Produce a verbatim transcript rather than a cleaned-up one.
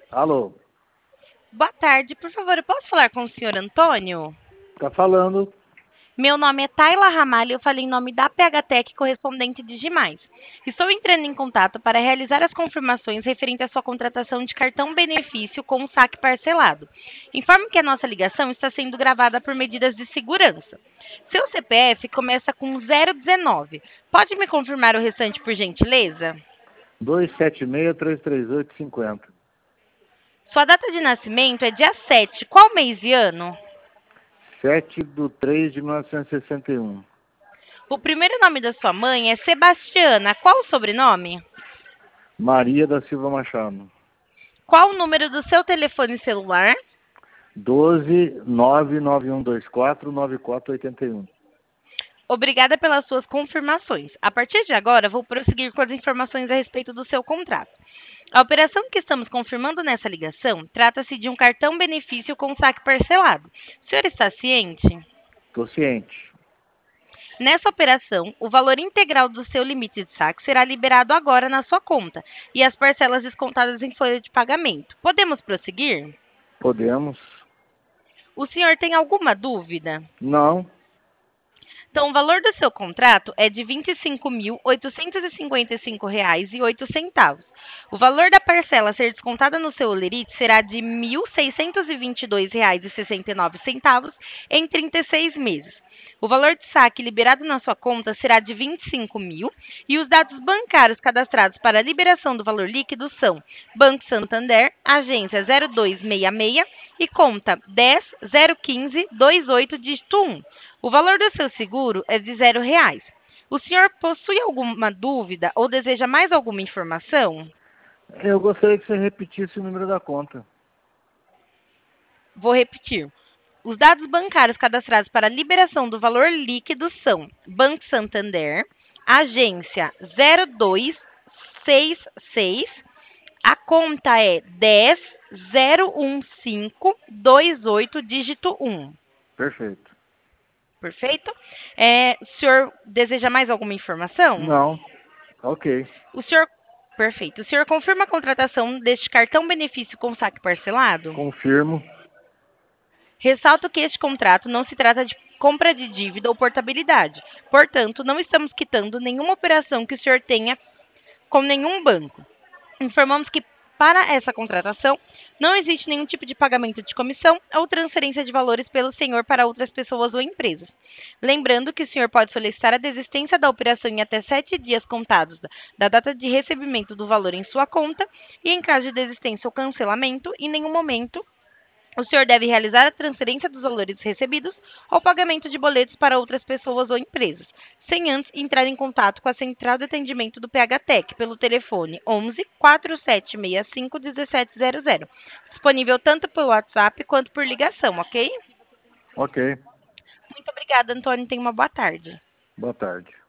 Alô, Boa tarde, por favor, eu posso falar com o senhor Antônio? tá falando? Meu nome é Tayla Ramalho e eu falei em nome da P H Tech, correspondente de Gimais. Estou entrando em contato para realizar as confirmações referentes à sua contratação de cartão benefício com saque parcelado. Informo que a nossa ligação está sendo gravada por medidas de segurança. Seu C P F começa com zero dezenove. Pode me confirmar o restante, por gentileza? dois sete seis, três três oito, cinco zero. Sua data de nascimento é dia sete. Qual mês e ano? sete de três de mil novecentos e sessenta e um. O primeiro nome da sua mãe é Sebastiana. Qual o sobrenome? Maria da Silva Machado. Qual o número do seu telefone celular? doze, nove nove um dois quatro, nove quatro oito um. Obrigada pelas suas confirmações. A partir de agora, vou prosseguir com as informações a respeito do seu contrato. A operação que estamos confirmando nessa ligação trata-se de um cartão benefício com saque parcelado. O senhor está ciente? Tô ciente. Nessa operação, o valor integral do seu limite de saque será liberado agora na sua conta e as parcelas descontadas em folha de pagamento. Podemos prosseguir? Podemos? O senhor tem alguma dúvida? Não. Então, o valor do seu contrato é de vinte e cinco mil, oitocentos e cinquenta e cinco reais e oito centavos. O valor da parcela a ser descontada no seu holerite será de mil, seiscentos e vinte e dois reais e sessenta e nove centavos em trinta e seis meses. O valor de saque liberado na sua conta será de vinte e cinco mil e os dados bancários cadastrados para a liberação do valor líquido são Banco Santander, agência zero dois seis seis e conta dez zero quinze vinte e oito, dígito um. O valor do seu seguro é de zero reais. O senhor possui alguma dúvida ou deseja mais alguma informação? Eu gostaria que você repetisse o número da conta. Vou repetir. Os dados bancários cadastrados para a liberação do valor líquido são Banco Santander, agência zero dois seis seis, a conta é dez zero quinze vinte e oito, dígito um. Perfeito. Perfeito? É, o senhor deseja mais alguma informação? Não. Ok. O senhor. Perfeito. O senhor confirma a contratação deste cartão benefício com saque parcelado? Confirmo. Ressalto que este contrato não se trata de compra de dívida ou portabilidade. Portanto, não estamos quitando nenhuma operação que o senhor tenha com nenhum banco. Informamos que, para essa contratação, não existe nenhum tipo de pagamento de comissão ou transferência de valores pelo senhor para outras pessoas ou empresas. Lembrando que o senhor pode solicitar a desistência da operação em até sete dias contados da, da data de recebimento do valor em sua conta e, em caso de desistência ou cancelamento, em nenhum momento o senhor deve realizar a transferência dos valores recebidos ou pagamento de boletos para outras pessoas ou empresas, sem antes entrar em contato com a central de atendimento do P H Tech pelo telefone onze, quatro sete seis cinco, um sete zero zero, disponível tanto pelo WhatsApp quanto por ligação, ok? Ok. Muito obrigada, Antônio. Tenha uma boa tarde. Boa tarde.